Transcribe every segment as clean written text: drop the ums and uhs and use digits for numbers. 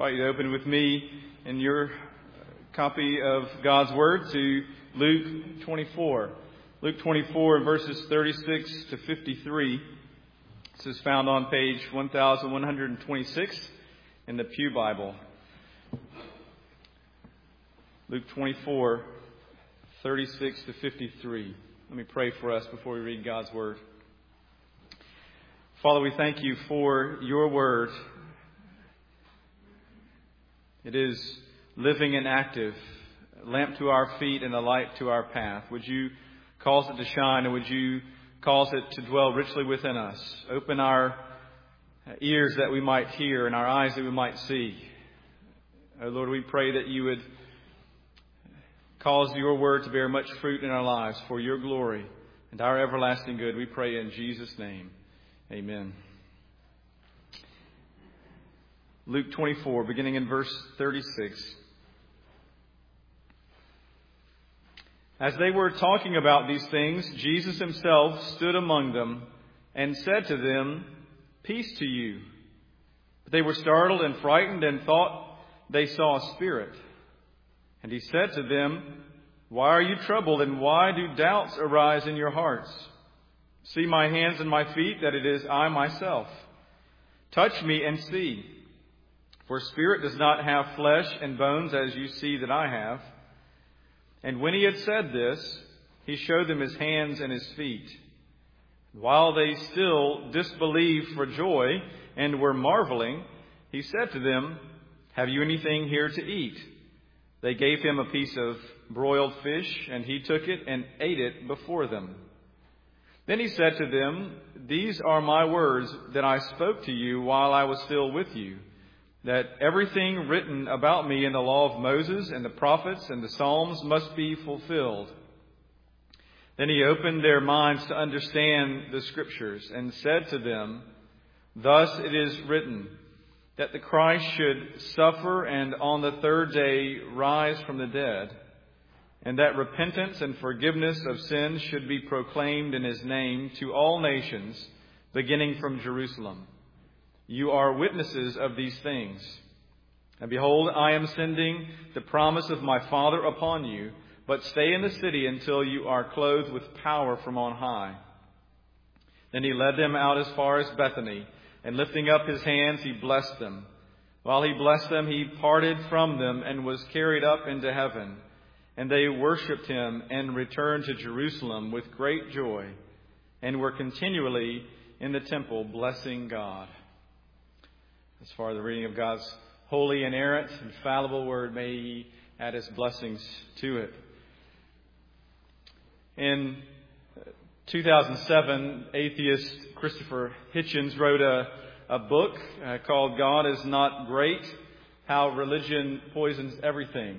invite you to open with me in your copy of God's Word to Luke 24. Luke 24 and verses 36 to 53. This is found on page 1126 in the Pew Bible. Luke 24, 36 to 53. Let me pray for us before we read God's Word. Father, we thank you for your Word. It is living and active, a lamp to our feet and a light to our path. Would you cause it to shine, and would you cause it to dwell richly within us? Open our ears that we might hear and our eyes that we might see. Oh Lord, we pray that you would cause your word to bear much fruit in our lives for your glory and our everlasting good. We pray in Jesus' name. Amen. Luke 24, beginning in verse 36. As they were talking about these things, Jesus himself stood among them and said to them, "Peace to you." But they were startled and frightened and thought they saw a spirit. And he said to them, "Why are you troubled, and why do doubts arise in your hearts? See my hands and my feet, that it is I myself. Touch me and see. For spirit does not have flesh and bones as you see that I have." And when he had said this, he showed them his hands and his feet. While they still disbelieved for joy and were marveling, he said to them, "Have you anything here to eat?" They gave him a piece of broiled fish, and he took it and ate it before them. Then he said to them, "These are my words that I spoke to you while I was still with you, that everything written about me in the law of Moses and the prophets and the Psalms must be fulfilled." Then he opened their minds to understand the Scriptures and said to them, "Thus it is written, that the Christ should suffer and on the third day rise from the dead, and that repentance and forgiveness of sins should be proclaimed in his name to all nations, beginning from Jerusalem. You are witnesses of these things. And behold, I am sending the promise of my Father upon you, but stay in the city until you are clothed with power from on high." Then he led them out as far as Bethany, and lifting up his hands, he blessed them. While he blessed them, he parted from them and was carried up into heaven. And they worshipped him and returned to Jerusalem with great joy, and were continually in the temple blessing God. As far as the reading of God's holy, inerrant, infallible word, may he add his blessings to it. In 2007, atheist Christopher Hitchens wrote a book called "God is Not Great: How Religion Poisons Everything."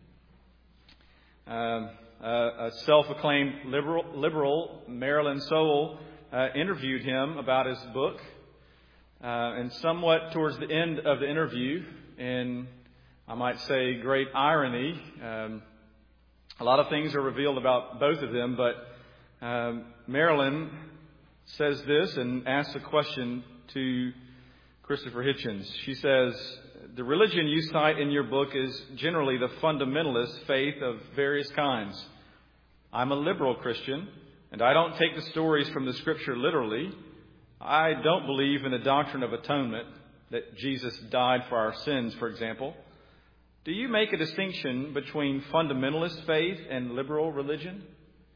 A self-acclaimed liberal, Marilyn Sowell, interviewed him about his book. And somewhat towards the end of the interview, in, I might say, great irony, a lot of things are revealed about both of them, but Marilyn says this and asks a question to Christopher Hitchens. She says, "The religion you cite in your book is generally the fundamentalist faith of various kinds. I'm a liberal Christian, and I don't take the stories from the Scripture literally. I don't believe in the doctrine of atonement, that Jesus died for our sins, for example. Do you make a distinction between fundamentalist faith and liberal religion?"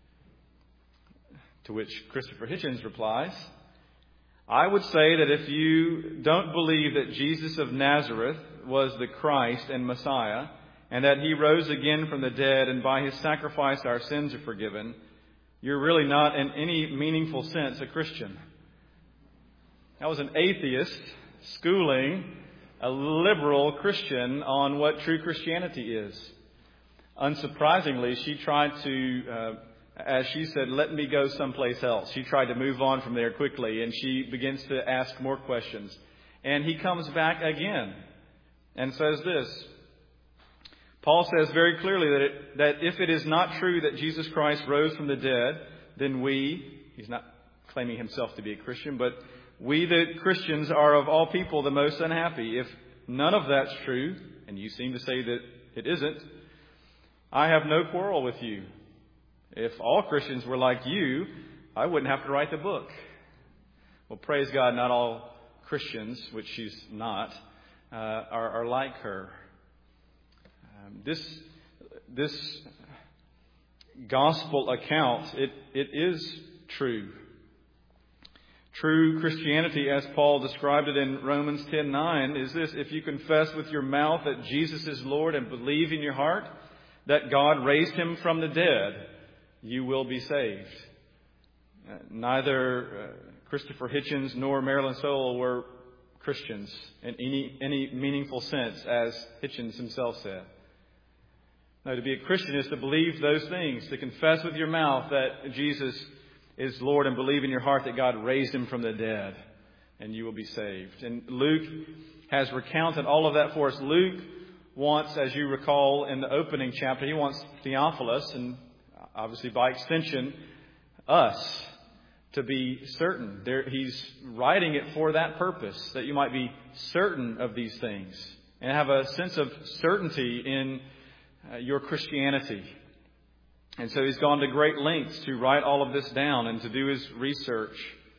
To which Christopher Hitchens replies, "I would say that if you don't believe that Jesus of Nazareth was the Christ and Messiah, and that he rose again from the dead, and by his sacrifice our sins are forgiven, you're really not in any meaningful sense a Christian." That was an atheist schooling a liberal Christian on what true Christianity is. Unsurprisingly, she tried to, as she said, "let me go someplace else." She tried to move on from there quickly, and she begins to ask more questions. And he comes back again and says this. Paul says very clearly that if it is not true that Jesus Christ rose from the dead, then he's not claiming himself to be a Christian, but we, the Christians, are of all people the most unhappy. none of that's true, and you seem to say that it isn't, I have no quarrel with you. If all Christians were like you, I wouldn't have to write the book. Well, praise God, not all Christians, which she's not, are like her. This gospel account, it is true. True Christianity, as Paul described it in Romans 10:9, is this: if you confess with your mouth that Jesus is Lord and believe in your heart that God raised him from the dead, you will be saved. Neither Christopher Hitchens nor Marilyn Sowell were Christians in any meaningful sense, as Hitchens himself said. No, to be a Christian is to believe those things, to confess with your mouth that Jesus is Lord and believe in your heart that God raised him from the dead, and you will be saved. And Luke has recounted all of that for us. Luke wants, as you recall in the opening chapter, he wants Theophilus, and obviously by extension us, to be certain. He's writing it for that purpose, that you might be certain of these things and have a sense of certainty in your Christianity. And so he's gone to great lengths to write all of this down and to do his research.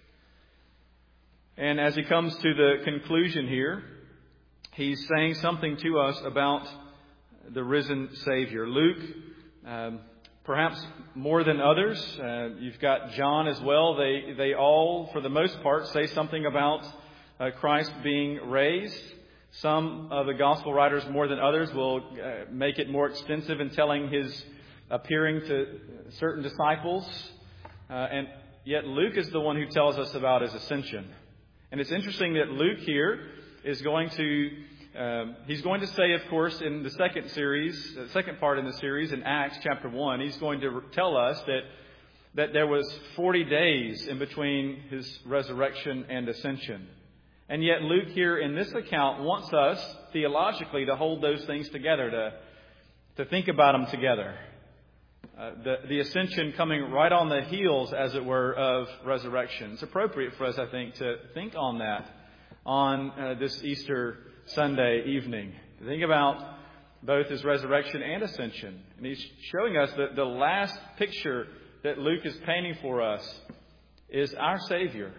And as he comes to the conclusion here, he's saying something to us about the risen Savior. Luke, perhaps more than others, you've got John as well. They all, for the most part, say something about Christ being raised. Some of the gospel writers, more than others, will make it more extensive in telling his appearing to certain disciples. And yet Luke is the one who tells us about his ascension. And it's interesting that Luke here is going to, he's going to say, of course, in the second part in the series, in Acts chapter 1, he's going to tell us that there was 40 days in between his resurrection and ascension. And yet Luke here in this account wants us theologically to hold those things together, to think about them together. The ascension coming right on the heels, as it were, of resurrection. It's appropriate for us, I think, to think on that on this Easter Sunday evening. Think about both his resurrection and ascension. And he's showing us that the last picture that Luke is painting for us is our Savior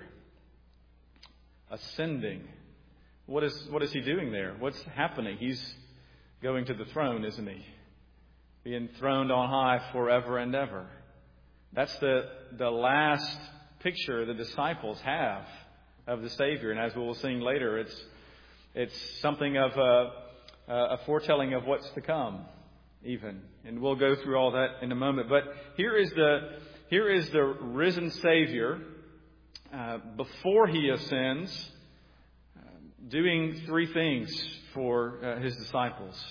ascending. What is he doing there? What's happening? He's going to the throne, isn't he? Being throned on high forever and ever. That's the last picture the disciples have of the Savior. And as we will sing later, it's something of a foretelling of what's to come, even. And we'll go through all that in a moment. But here is the risen Savior before he ascends, doing three things for his disciples.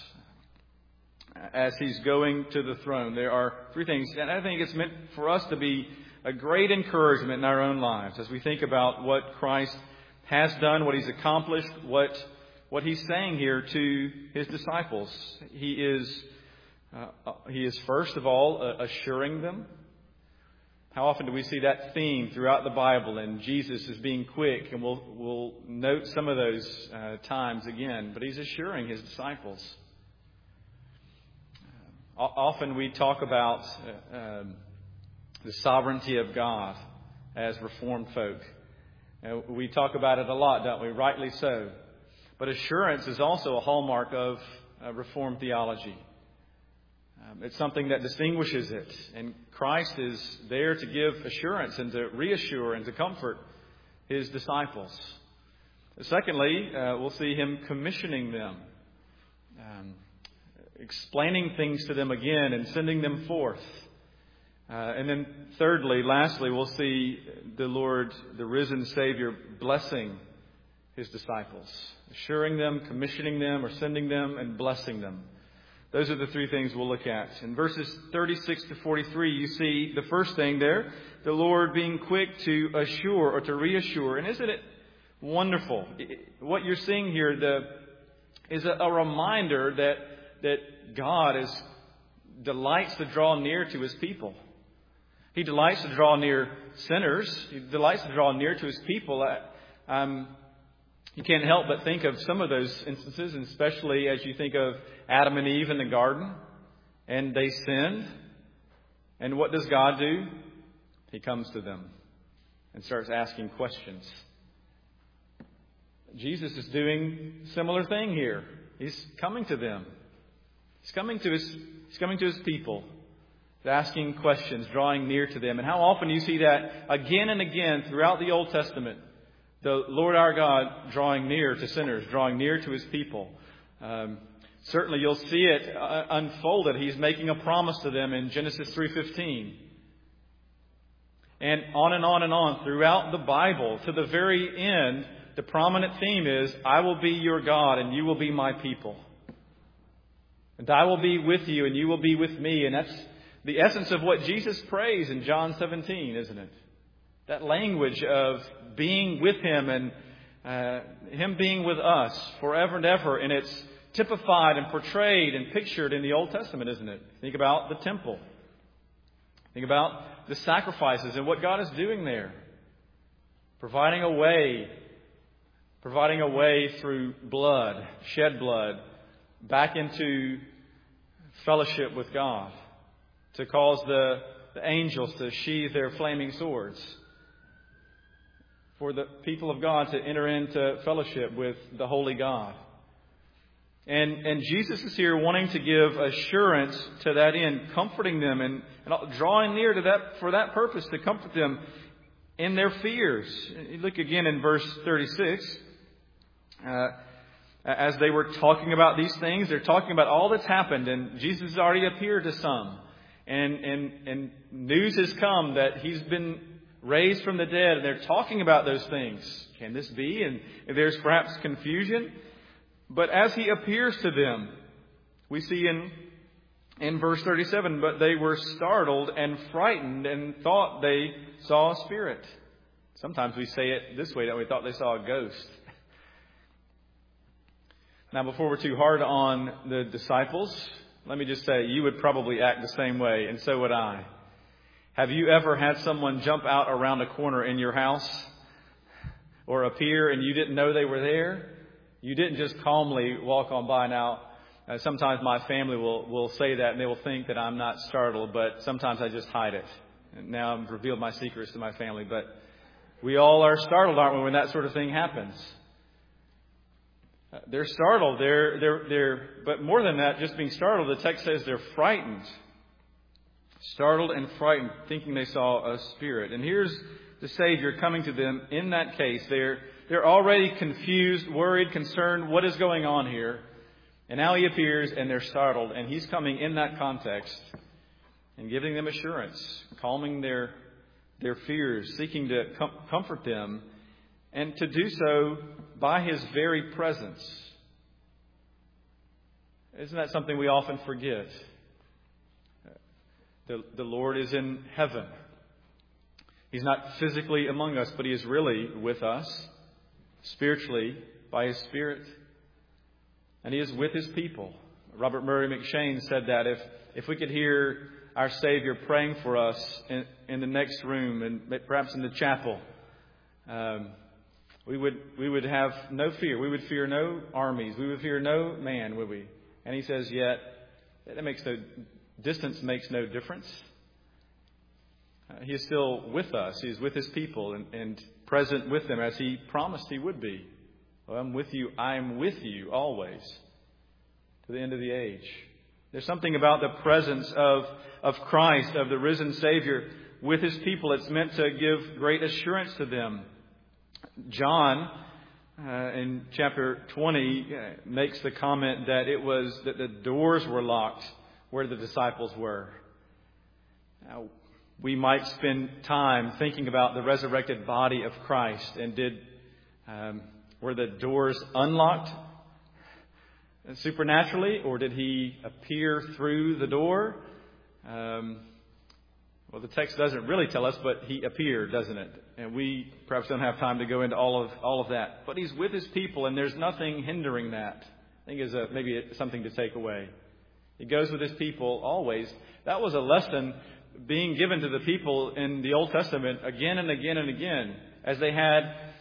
As he's going to the throne, there are three things. And I think it's meant for us to be a great encouragement in our own lives as we think about what Christ has done, what he's accomplished, what he's saying here to his disciples. He is first of all assuring them. How often do we see that theme throughout the Bible? And Jesus is being quick, and we'll note some of those times again. But he's assuring his disciples. Often we talk about the sovereignty of God as Reformed folk. We talk about it a lot, don't we? Rightly so. But assurance is also a hallmark of Reformed theology. It's something that distinguishes it. And Christ is there to give assurance and to reassure and to comfort his disciples. Secondly, we'll see him commissioning them. Explaining things to them again and sending them forth. And then lastly, we'll see the Lord, the risen Savior, blessing his disciples. Assuring them, commissioning them, or sending them, and blessing them. Those are the three things we'll look at. In verses 36 to 43, you see the first thing there, the Lord being quick to assure or to reassure. And isn't it wonderful? What you're seeing here is a reminder that God delights to draw near to his people. He delights to draw near sinners. He delights to draw near to his people. You can't help but think of some of those instances, and especially as you think of Adam and Eve in the garden, and they sinned. And what does God do? He comes to them and starts asking questions. Jesus is doing a similar thing here. He's coming to them. He's coming to his people, asking questions, drawing near to them. And how often do you see that again and again throughout the Old Testament? The Lord our God drawing near to sinners, drawing near to his people. Certainly you'll see it unfolded. He's making a promise to them in Genesis 3:15. And on and on and on throughout the Bible, to the very end, the prominent theme is, I will be your God and you will be my people. And I will be with you and you will be with me. And that's the essence of what Jesus prays in John 17, isn't it? That language of being with him and him being with us forever and ever. And it's typified and portrayed and pictured in the Old Testament, isn't it? Think about the temple. Think about the sacrifices and what God is doing there. Providing a way through blood, shed blood, back into fellowship with God. To cause the angels to sheathe their flaming swords. For the people of God to enter into fellowship with the holy God. And Jesus is here wanting to give assurance to that end, comforting them and drawing near to that for that purpose, to comfort them in their fears. You look again in verse 36. As they were talking about these things, they're talking about all that's happened, and Jesus has already appeared to some. And news has come that he's been raised from the dead, and they're talking about those things. Can this be? And there's perhaps confusion. But as he appears to them, we see in verse 37, but they were startled and frightened and thought they saw a spirit. Sometimes we say it this way, that we thought they saw a ghost. Now, before we're too hard on the disciples, let me just say, you would probably act the same way, and so would I. Have you ever had someone jump out around a corner in your house or appear and you didn't know they were there? You didn't just calmly walk on by. Now, sometimes my family will say that and they will think that I'm not startled, but sometimes I just hide it. And now I've revealed my secrets to my family, but we all are startled, aren't we, when that sort of thing happens? They're startled. But more than that, just being startled, the text says they're frightened. Startled and frightened, thinking they saw a spirit. And here's the Savior coming to them in that case. They're already confused, worried, concerned. What is going on here? And now he appears and they're startled. And he's coming in that context and giving them assurance, calming their fears, seeking to comfort them, and to do so by his very presence. Isn't that something we often forget? The Lord is in heaven. He's not physically among us, but he is really with us, spiritually, by his Spirit. And he is with his people. Robert Murray McShane said that if we could hear our Savior praying for us in the next room, and perhaps in the chapel, we would have no fear. We would fear no armies. We would fear no man, would we? And he says, yet, distance makes no difference. He is still with us. He is with his people and present with them as he promised he would be. Well, I'm with you. I am with you always to the end of the age. There's something about the presence of Christ, of the risen Savior, with his people. It's meant to give great assurance to them. John, in chapter 20, makes the comment that it was that the doors were locked where the disciples were. Now, we might spend time thinking about the resurrected body of Christ, and were the doors unlocked supernaturally, or did he appear through the door? Well, the text doesn't really tell us, but he appeared, doesn't it? And we perhaps don't have time to go into all of that. But he's with his people, and there's nothing hindering that. I think is maybe something to take away. He goes with his people always. That was a lesson being given to the people in the Old Testament again and again and again, as they had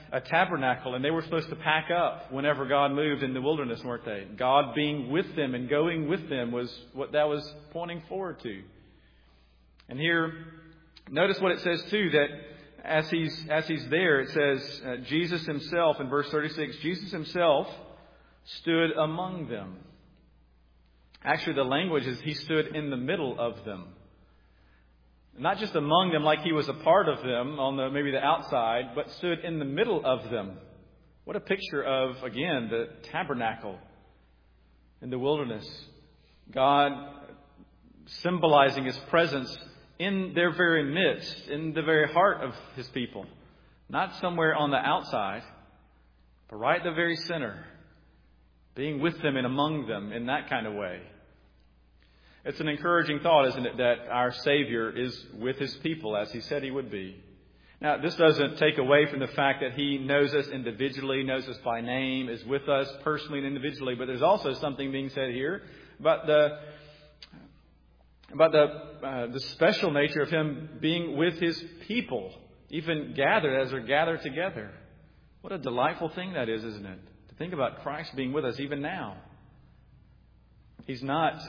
a tabernacle, and they were supposed to pack up whenever God moved in the wilderness, weren't they? God being with them and going with them was what that was pointing forward to. And here, notice what it says too, that as he's there, it says, Jesus himself, in verse 36, Jesus himself stood among them. Actually, the language is he stood in the middle of them. Not just among them like he was a part of them on maybe the outside, but stood in the middle of them. What a picture of, again, the tabernacle in the wilderness. God symbolizing his presence in their very midst, in the very heart of his people. Not somewhere on the outside, but right at the very center. Being with them and among them in that kind of way. It's an encouraging thought, isn't it, that our Savior is with his people as he said he would be. Now, this doesn't take away from the fact that he knows us individually, knows us by name, is with us personally and individually. But there's also something being said here about the special nature of him being with his people, even gathered as they're gathered together. What a delightful thing that is, isn't it? To think about Christ being with us even now. He's not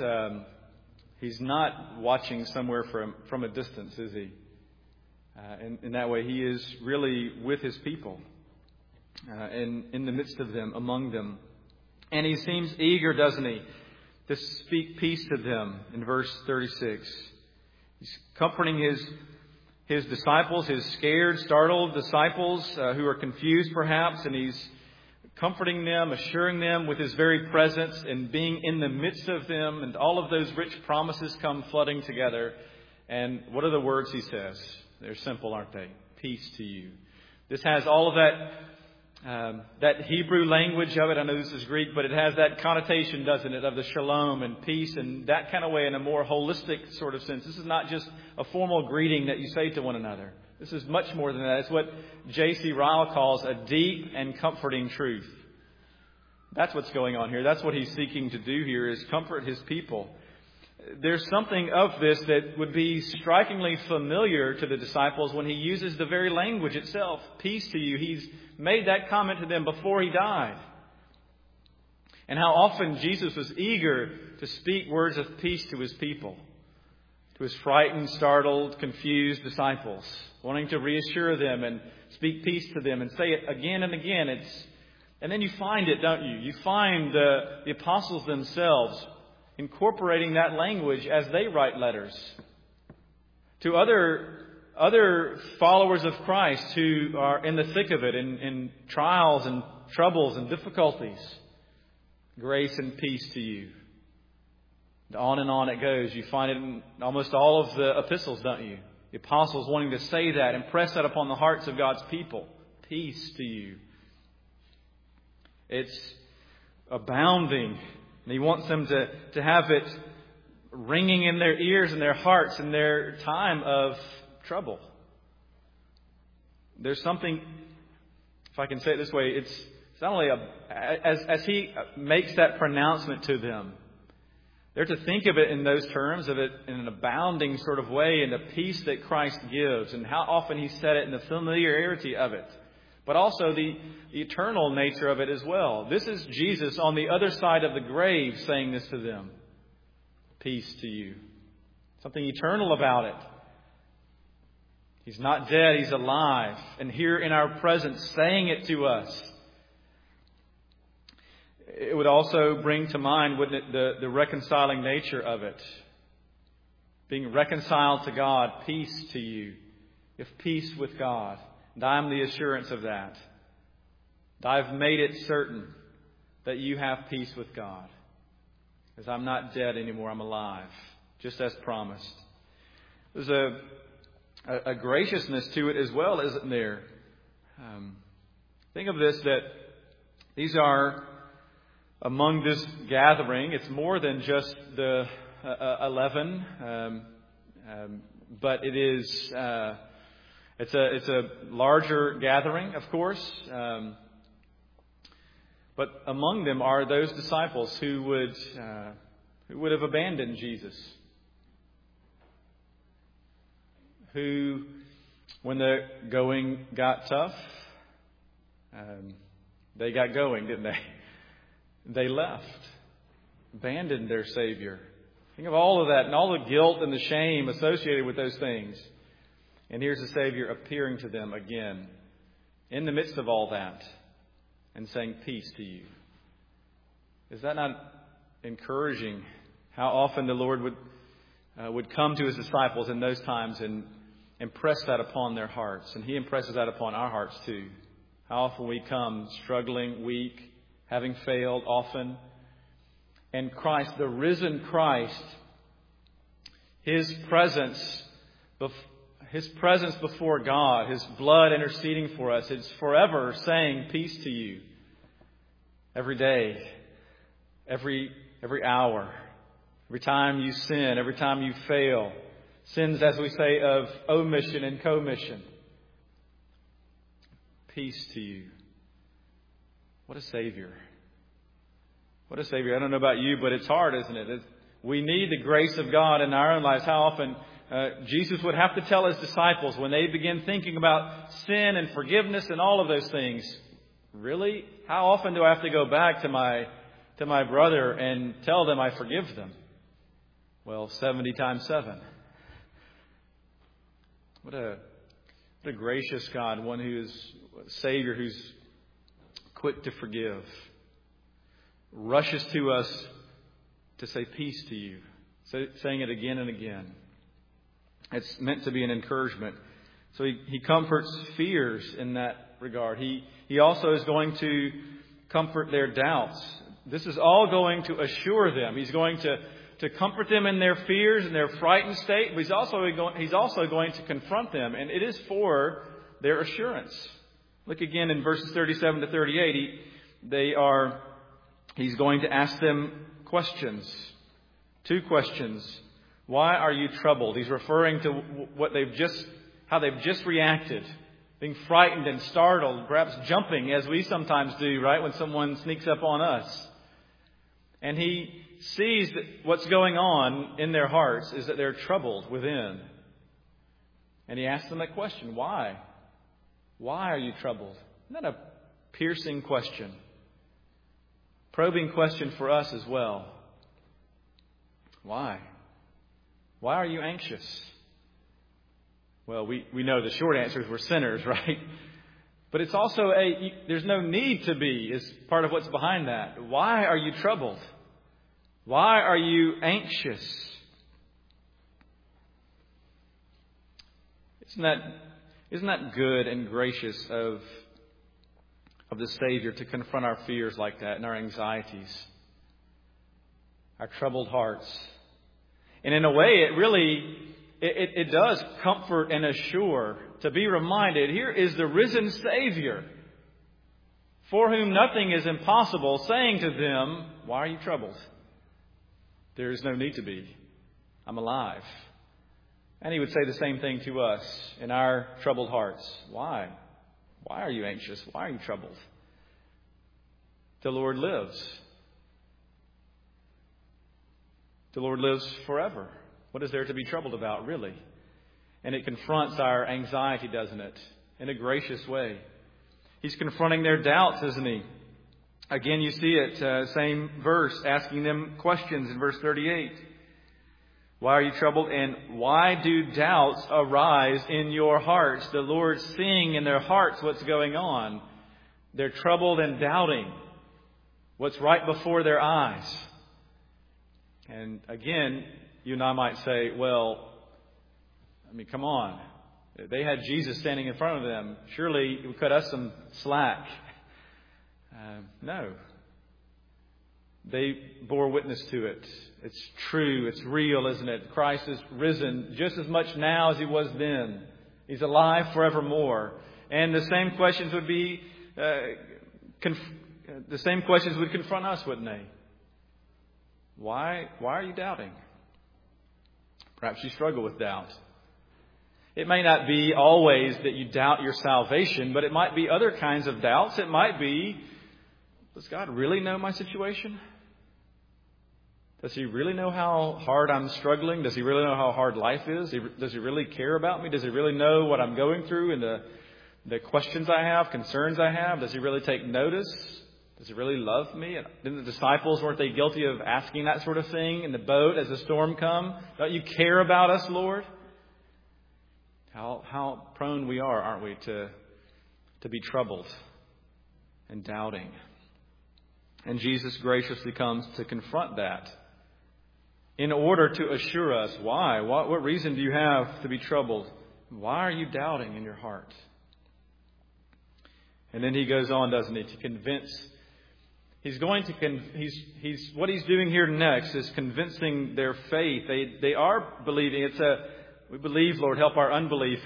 watching somewhere from a distance, is he? In that way, he is really with his people, in the midst of them, among them. And he seems eager, doesn't he, to speak peace to them in verse 36. He's comforting his disciples, his scared, startled disciples who are confused perhaps, and he's comforting them, assuring them with his very presence and being in the midst of them, and all of those rich promises come flooding together. And what are the words he says? They're simple, aren't they? Peace to you. This has all of that Hebrew language of it. I know this is Greek, but it has that connotation, doesn't it, of the shalom and peace and that kind of way in a more holistic sort of sense. This is not just a formal greeting that you say to one another. This is much more than that. It's what J.C. Ryle calls a deep and comforting truth. That's what's going on here. That's what he's seeking to do here, is comfort his people. There's something of this that would be strikingly familiar to the disciples when he uses the very language itself. Peace to you. He's made that comment to them before he died. And how often Jesus was eager to speak words of peace to his people, to his frightened, startled, confused disciples, wanting to reassure them and speak peace to them and say it again and again. And then you find it, don't you? You find the apostles themselves incorporating that language as they write letters to other followers of Christ who are in the thick of it, in trials and troubles and difficulties. Grace and peace to you. And on it goes. You find it in almost all of the epistles, don't you? The apostles wanting to say that, impress that upon the hearts of God's people. Peace to you. It's abounding. And he wants them to have it ringing in their ears and their hearts in their time of trouble. There's something, if I can say it this way, it's not only as he makes that pronouncement to them, they're to think of it in those terms, of it in an abounding sort of way, in the peace that Christ gives, and how often he said it, in the familiarity of it, but also the eternal nature of it as well. This is Jesus on the other side of the grave saying this to them. Peace to you. Something eternal about it. He's not dead, he's alive, and here in our presence saying it to us. It would also bring to mind, wouldn't it, the reconciling nature of it. Being reconciled to God, peace to you. You have peace with God. And I'm the assurance of that. I've made it certain that you have peace with God. Because I'm not dead anymore, I'm alive. Just as promised. There's a graciousness to it as well, isn't there? Think of this, that these are among this gathering. It's more than just the 11, but it is. It's a larger gathering, of course. But among them are those disciples who would have abandoned Jesus. Who, when the going got tough, They got going, didn't they? They left, abandoned their Savior. Think of all of that and all the guilt and the shame associated with those things. And here's the Savior appearing to them again in the midst of all that and saying, peace to you. Is that not encouraging? How often the Lord would come to His disciples in those times and impress that upon their hearts. And He impresses that upon our hearts too. How often we come struggling, weak, having failed often. And Christ, the risen Christ, His presence before God, His blood interceding for us, it's forever saying peace to you. Every day, every hour, every time you sin, every time you fail. Sins, as we say, of omission and commission. Peace to you. What a Savior. What a Savior. I don't know about you, but it's hard, isn't it? We need the grace of God in our own lives. How often Jesus would have to tell His disciples when they begin thinking about sin and forgiveness and all of those things. Really? How often do I have to go back to my brother and tell them I forgive them? Well, 70 times 7. What a gracious God, one who is a Savior who's quick to forgive. Rushes to us to say peace to you. Saying it again and again. It's meant to be an encouragement. So he comforts fears in that regard. He also is going to comfort their doubts. This is all going to assure them. He's going to comfort them in their fears and their frightened state. But he's also going to confront them. And it is for their assurance. Look again in verses 37 to 38. He's going to ask them questions. 2 questions. Why are you troubled? He's referring to how they've just reacted. Being frightened and startled, perhaps jumping as we sometimes do, right? When someone sneaks up on us. And he sees that what's going on in their hearts is that they're troubled within. And he asks them that question. Why? Why are you troubled? Isn't that a piercing question? Probing question for us as well. Why? Why are you anxious? Well, we know the short answer is we're sinners, right? But it's also there's no need to be is part of what's behind that. Why are you troubled? Why are you anxious? Isn't that good and gracious of the Savior to confront our fears like that and our anxieties, our troubled hearts? And in a way, it does comfort and assure to be reminded, here is the risen Savior, for whom nothing is impossible, saying to them, why are you troubled? There is no need to be. I'm alive. And He would say the same thing to us in our troubled hearts. Why? Why are you anxious? Why are you troubled? The Lord lives. The Lord lives forever. What is there to be troubled about, really? And it confronts our anxiety, doesn't it? In a gracious way. He's confronting their doubts, isn't He? Again, you see it, same verse, asking them questions in verse 38. Why are you troubled? And why do doubts arise in your hearts? The Lord's seeing in their hearts what's going on. They're troubled and doubting what's right before their eyes. And again, you and I might say, well, come on. They had Jesus standing in front of them. Surely it would cut us some slack. No. They bore witness to it. It's true. It's real, isn't it? Christ is risen just as much now as He was then. He's alive forevermore. And the same questions would be, the same questions would confront us, wouldn't they? Why are you doubting? Perhaps you struggle with doubt. It may not be always that you doubt your salvation, but it might be other kinds of doubts. It might be, does God really know my situation? Does He really know how hard I'm struggling? Does He really know how hard life is? Does He really care about me? Does He really know what I'm going through and the questions I have, concerns I have? Does He really take notice? Does He really love me? Didn't the disciples, weren't they guilty of asking that sort of thing in the boat as the storm come? Don't you care about us, Lord? How prone we are, aren't we, to be troubled and doubting. And Jesus graciously comes to confront that in order to assure us why. What reason do you have to be troubled? Why are you doubting in your heart? And then He goes on, doesn't He, to convince. What He's doing here next is convincing their faith. They are believing. We believe, Lord, help our unbelief.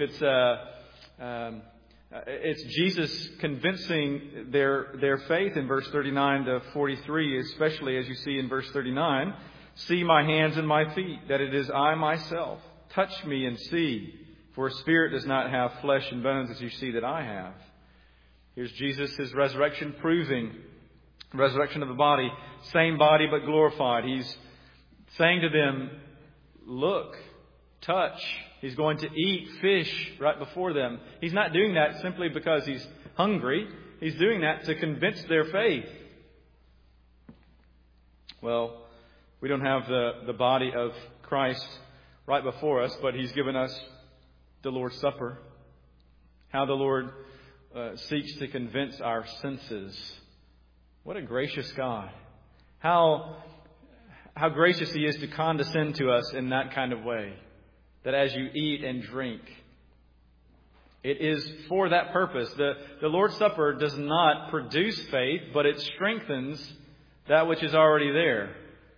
It's Jesus convincing their faith in verse 39 to 43, especially as you see in verse 39. See my hands and my feet, that it is I myself. Touch me and see, for a spirit does not have flesh and bones as you see that I have. Here's Jesus, His resurrection proving, resurrection of the body, same body but glorified. He's saying to them, look, touch. He's going to eat fish right before them. He's not doing that simply because He's hungry. He's doing that to convince their faith. Well, we don't have the body of Christ right before us, but He's given us the Lord's Supper. How the Lord seeks to convince our senses. What a gracious God. How gracious He is to condescend to us in that kind of way. That as you eat and drink, it is for that purpose. The Lord's Supper does not produce faith, but it strengthens that which is already there.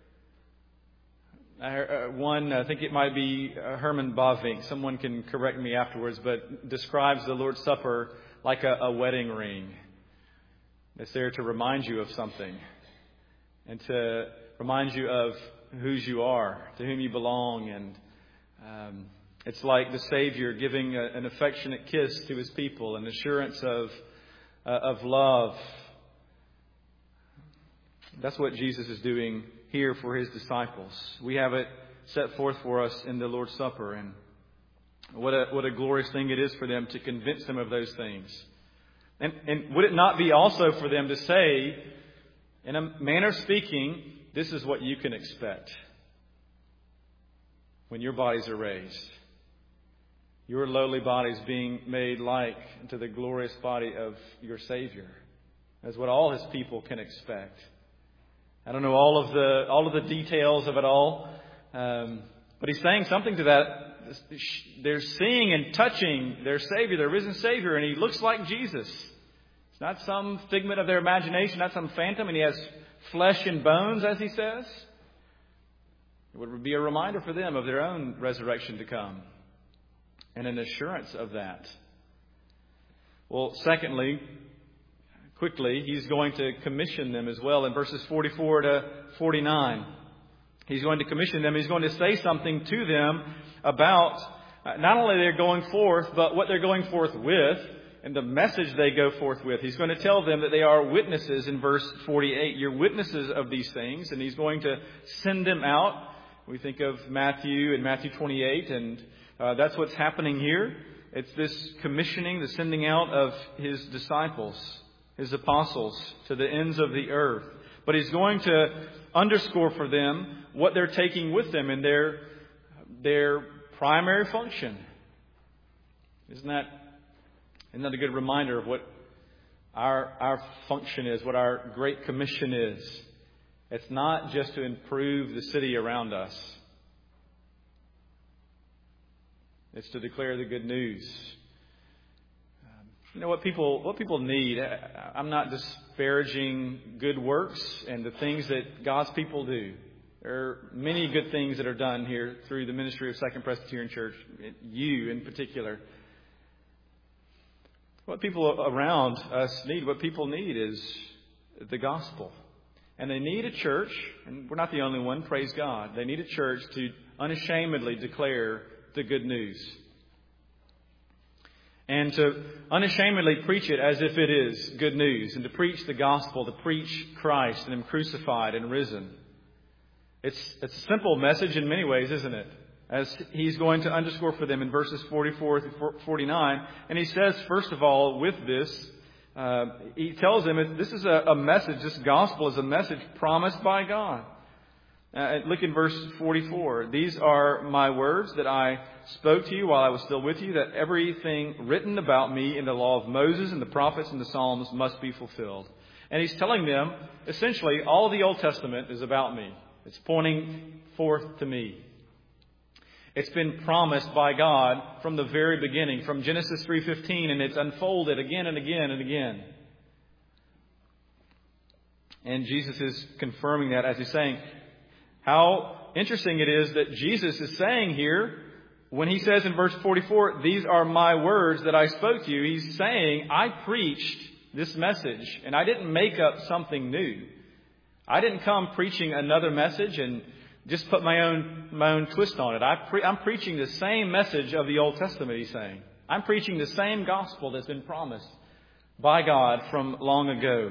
I think it might be Herman Bavinck, someone can correct me afterwards, but describes the Lord's Supper like a wedding ring. It's there to remind you of something and to remind you of whose you are, to whom you belong. And it's like the Savior giving an affectionate kiss to His people, an assurance of love. That's what Jesus is doing here for His disciples. We have it set forth for us in the Lord's Supper, and what a glorious thing it is for them to convince them of those things. And would it not be also for them to say, in a manner of speaking, this is what you can expect when your bodies are raised. Your lowly bodies being made like to the glorious body of your Savior. That's what all His people can expect. I don't know all of the details of it all, but He's saying something to that. They're seeing and touching their Savior, their risen Savior, and He looks like Jesus. It's not some figment of their imagination, not some phantom, and He has flesh and bones, as He says. It would be a reminder for them of their own resurrection to come and an assurance of that. Well, secondly, quickly, He's going to commission them as well in verses 44 to 49. He's going to commission them. He's going to say something to them about not only they're going forth, but what they're going forth with and the message they go forth with. He's going to tell them that they are witnesses in verse 48. You're witnesses of these things, and He's going to send them out. We think of Matthew and Matthew 28, and that's what's happening here. It's this commissioning, the sending out of His disciples, His apostles, to the ends of the earth. But He's going to underscore for them what they're taking with them in their primary function. Isn't that a good reminder of what our function is, what our Great Commission is? It's not just to improve the city around us. It's to declare the good news. You know what people need. I'm not disparaging good works and the things that God's people do. There are many good things that are done here through the ministry of Second Presbyterian Church, you in particular. What people around us need, what people need is the gospel. And they need a church, and we're not the only one, praise God. They need a church to unashamedly declare the good news. And to unashamedly preach it as if it is good news. And to preach the gospel, to preach Christ and Him crucified and risen. It's a simple message in many ways, isn't it? as he's going to underscore for them in verses 44 through 49. And he says, first of all, with this, he tells them this is a message, this gospel is a message promised by God. Look in verse 44. These are my words that I spoke to you while I was still with you, that everything written about me in the law of Moses and the prophets and the Psalms must be fulfilled. And he's telling them, essentially, all the Old Testament is about me. It's pointing forth to me. It's been promised by God from the very beginning, from Genesis 3:15, and it's unfolded again and again and again. And Jesus is confirming that as he's saying, how interesting it is that Jesus is saying here, when he says in verse 44, these are my words that I spoke to you, he's saying, I preached this message, and I didn't make up something new. I didn't come preaching another message and just put my own twist on it. I'm preaching the same message of the Old Testament, he's saying. I'm preaching the same gospel that's been promised by God from long ago.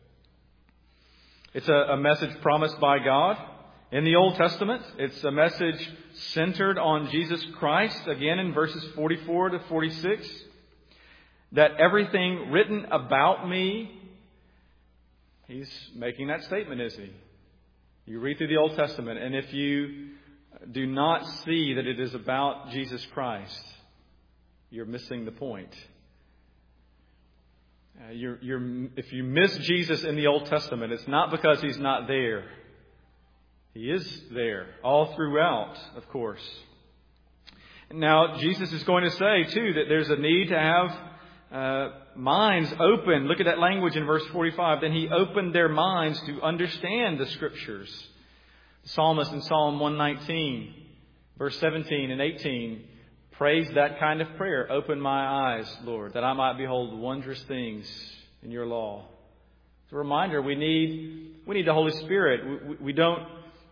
It's a message promised by God. In the Old Testament, it's a message centered on Jesus Christ, again in verses 44 to 46, that everything written about me, he's making that statement, isn't he? You read through the Old Testament, and if you do not see that it is about Jesus Christ, you're missing the point. If you miss Jesus in the Old Testament, it's not because he's not there. He is there all throughout, of course. Now, Jesus is going to say, too, that there's a need to have minds open. Look at that language in verse 45. Then he opened their minds to understand the Scriptures. The psalmist in Psalm 119, verse 17 and 18, prays that kind of prayer. Open my eyes, Lord, that I might behold wondrous things in your law. It's a reminder we need the Holy Spirit. We don't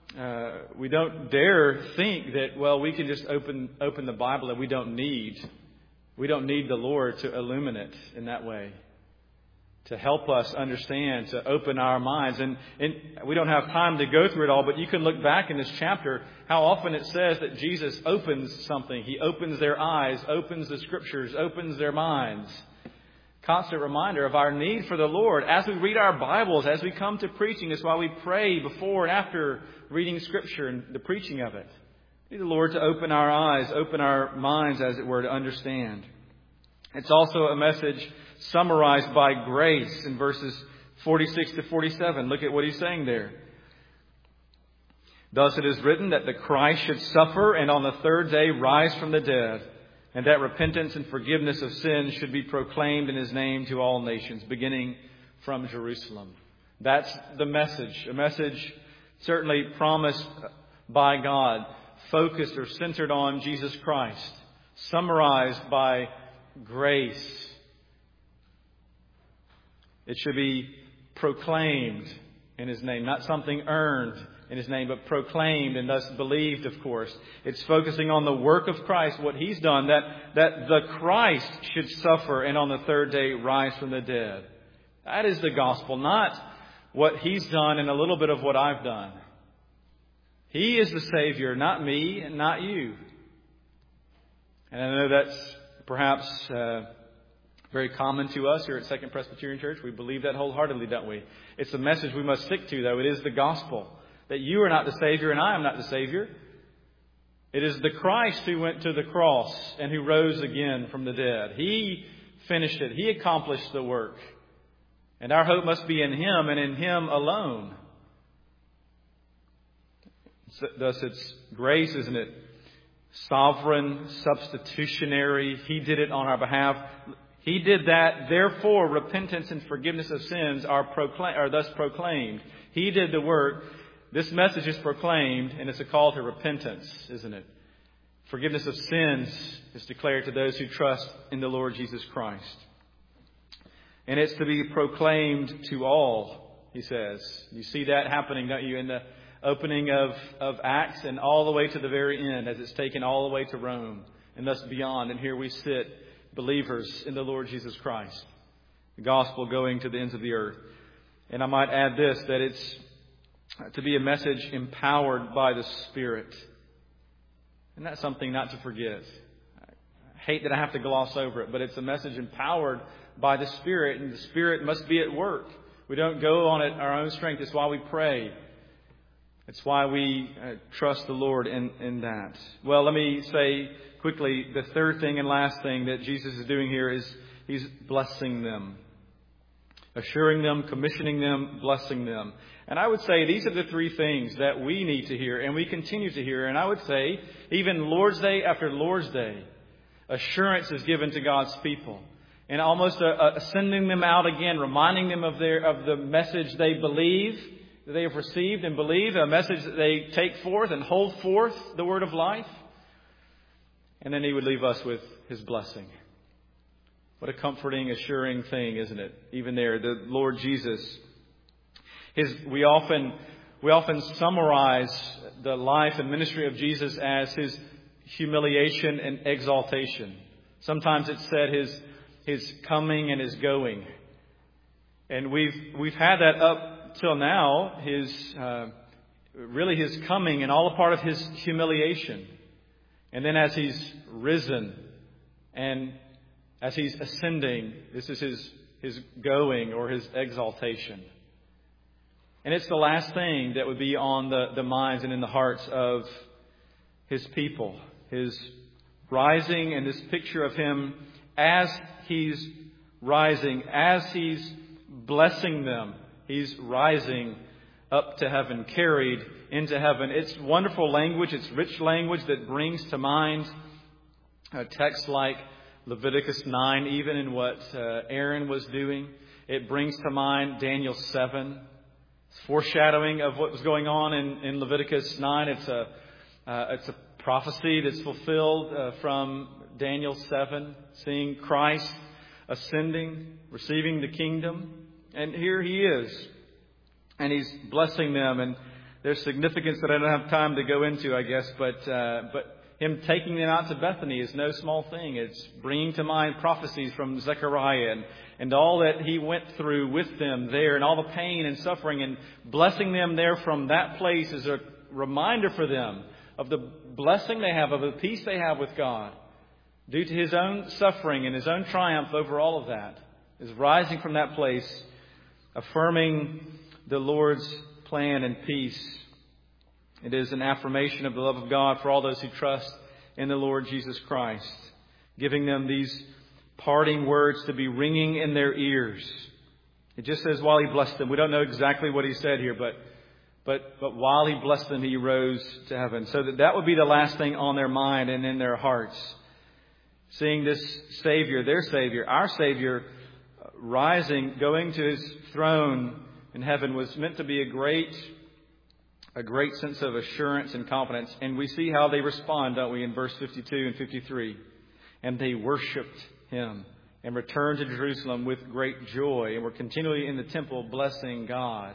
dare think that, well, we can just open the Bible and we don't need the Lord to illuminate in that way, to help us understand, to open our minds. And we don't have time to go through it all, but you can look back in this chapter how often it says that Jesus opens something. He opens their eyes, opens the Scriptures, opens their minds. Constant reminder of our need for the Lord. As we read our Bibles, as we come to preaching, it's why we pray before and after reading Scripture and the preaching of it. We need the Lord to open our eyes, open our minds, as it were, to understand. It's also a message summarized by grace in verses 46 to 47. Look at what he's saying there. Thus it is written that the Christ should suffer and on the third day rise from the dead, and that repentance and forgiveness of sins should be proclaimed in his name to all nations, beginning from Jerusalem. That's the message. A message certainly promised by God, focused or centered on Jesus Christ, summarized by grace. It should be proclaimed in his name, not something earned in his name, but proclaimed and thus believed, of course. It's focusing on the work of Christ, what he's done, that the Christ should suffer and on the third day rise from the dead. That is the gospel, not what he's done and a little bit of what I've done. He is the Savior, not me and not you. And I know that's perhaps very common to us here at Second Presbyterian Church. We believe that wholeheartedly, don't we? It's a message we must stick to, though. It is the gospel. That you are not the Savior and I am not the Savior. It is the Christ who went to the cross and who rose again from the dead. He finished it. He accomplished the work. And our hope must be in him and in him alone. Thus it's grace, isn't it? Sovereign, substitutionary. He did it on our behalf. He did that. Therefore, repentance and forgiveness of sins are thus proclaimed. He did the work. This message is proclaimed, and it's a call to repentance, isn't it? Forgiveness of sins is declared to those who trust in the Lord Jesus Christ. And it's to be proclaimed to all, he says. You see that happening, don't you, in the opening of Acts and all the way to the very end, as it's taken all the way to Rome and thus beyond. And here we sit, believers in the Lord Jesus Christ. The gospel going to the ends of the earth. And I might add this, that it's to be a message empowered by the Spirit. And that's something not to forget. I hate that I have to gloss over it, but it's a message empowered by the Spirit, and the Spirit must be at work. We don't go on it our own strength. It's why we pray. It's why we trust the Lord in that. Well, let me say quickly, the third thing and last thing that Jesus is doing here is He's blessing them. Assuring them, commissioning them, blessing them. And I would say these are the three things that we need to hear and we continue to hear. And I would say even Lord's Day after Lord's Day, assurance is given to God's people. And almost sending them out again, reminding them of the message they believe, that they have received and believe, a message that they take forth and hold forth the word of life. And then He would leave us with His blessing. What a comforting, assuring thing, isn't it? Even there, the Lord Jesus. We often summarize the life and ministry of Jesus as His humiliation and exaltation. Sometimes it's said His coming and His going. And we've had that up till now, His coming and all a part of His humiliation. And then as He's risen and as He's ascending, this is His going or His exaltation. And it's the last thing that would be on the minds and in the hearts of His people. His rising and this picture of Him as He's rising, as He's blessing them. He's rising up to heaven, carried into heaven. It's wonderful language. It's rich language that brings to mind a text like Leviticus 9, even in what Aaron was doing. It brings to mind Daniel 7. It's foreshadowing of what was going on in Leviticus 9. It's a prophecy that's fulfilled from Daniel 7, seeing Christ ascending, receiving the kingdom. And here He is. And He's blessing them. And there's significance that I don't have time to go into, I guess. But Him taking them out to Bethany is no small thing. It's bringing to mind prophecies from Zechariah and all that He went through with them there and all the pain and suffering, and blessing them there from that place is a reminder for them of the blessing they have, of the peace they have with God due to His own suffering and His own triumph over all of that. Is rising from that place, affirming the Lord's plan and peace. It is an affirmation of the love of God for all those who trust in the Lord Jesus Christ, giving them these parting words to be ringing in their ears. It just says while He blessed them. We don't know exactly what He said here, but while He blessed them, He rose to heaven. So that would be the last thing on their mind and in their hearts. Seeing this Savior, their Savior, our Savior, rising, going to His throne in heaven was meant to be a great sense of assurance and confidence. And we see how they respond, don't we, in verse 52 and 53. And they worshipped Him and returned to Jerusalem with great joy and were continually in the temple blessing God.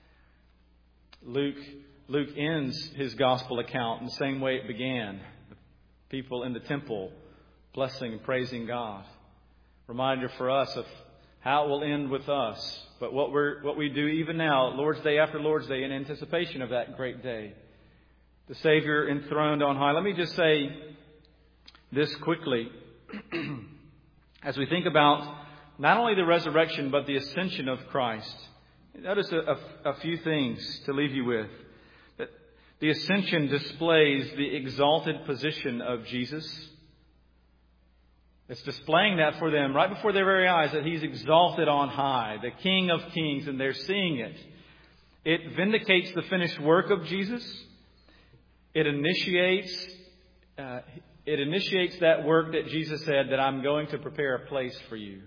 Luke ends his gospel account in the same way it began. The people in the temple blessing and praising God. Reminder for us of how it will end with us. But what we do even now, Lord's Day after Lord's Day, in anticipation of that great day. The Savior enthroned on high. Let me just say this quickly. As we think about not only the resurrection, but the ascension of Christ. Notice a few things to leave you with. That the ascension displays the exalted position of Jesus. It's displaying that for them right before their very eyes, that He's exalted on high, the King of Kings, and they're seeing it. It vindicates the finished work of Jesus. It initiates that work that Jesus said, that I'm going to prepare a place for you.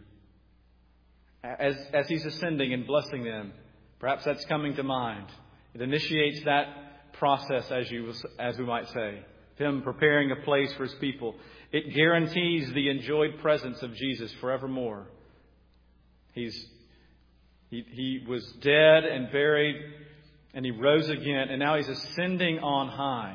As He's ascending and blessing them, perhaps that's coming to mind. It initiates that process, as we might say, Him preparing a place for His people. It guarantees the enjoyed presence of Jesus forevermore. He was dead and buried, and He rose again, and now He's ascending on high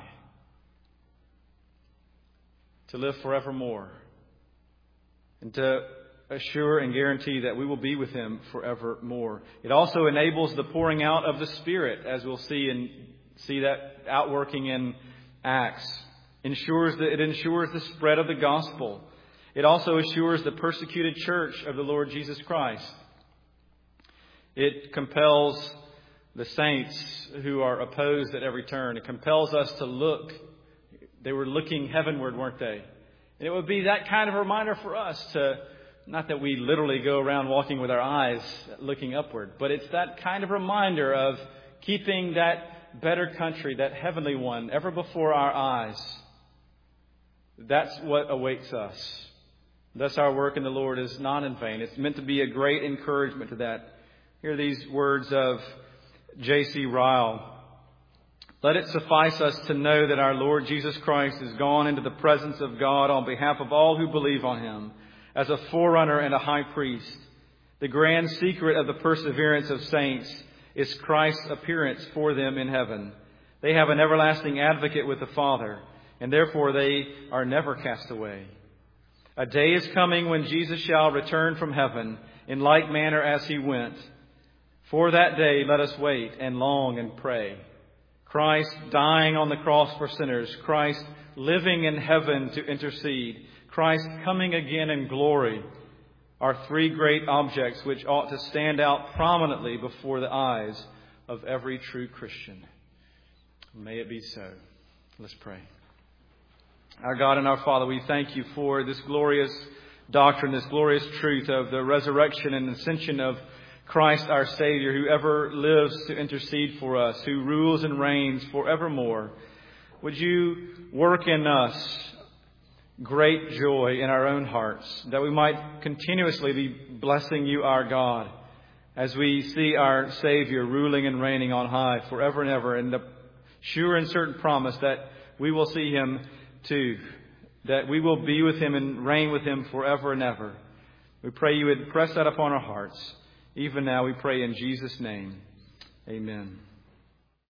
to live forevermore and to assure and guarantee that we will be with Him forevermore. It also enables the pouring out of the Spirit, as we'll see that outworking in Acts. It ensures the spread of the gospel. It also assures the persecuted church of the Lord Jesus Christ. It compels the saints who are opposed at every turn. It compels us to look. They were looking heavenward, weren't they? And it would be that kind of reminder for us to, not that we literally go around walking with our eyes looking upward, but it's that kind of reminder of keeping that better country, that heavenly one, ever before our eyes. That's what awaits us. Thus our work in the Lord is not in vain. It's meant to be a great encouragement to that. Here are these words of J.C. Ryle. Let it suffice us to know that our Lord Jesus Christ is gone into the presence of God on behalf of all who believe on Him, as a forerunner and a high priest. The grand secret of the perseverance of saints is Christ's appearance for them in heaven. They have an everlasting advocate with the Father, and therefore they are never cast away. A day is coming when Jesus shall return from heaven in like manner as He went. For that day let us wait and long and pray. Christ dying on the cross for sinners, Christ living in heaven to intercede, Christ coming again in glory are three great objects which ought to stand out prominently before the eyes of every true Christian. May it be so. Let's pray. Our God and our Father, we thank You for this glorious doctrine, this glorious truth of the resurrection and ascension of Christ our Savior, who ever lives to intercede for us, who rules and reigns forevermore. Would You work in us great joy in our own hearts, that we might continuously be blessing You, our God, as we see our Savior ruling and reigning on high forever and ever, and the sure and certain promise that we will see Him too, that we will be with Him and reign with Him forever and ever. We pray You would press that upon our hearts. Even now we pray in Jesus' name. Amen.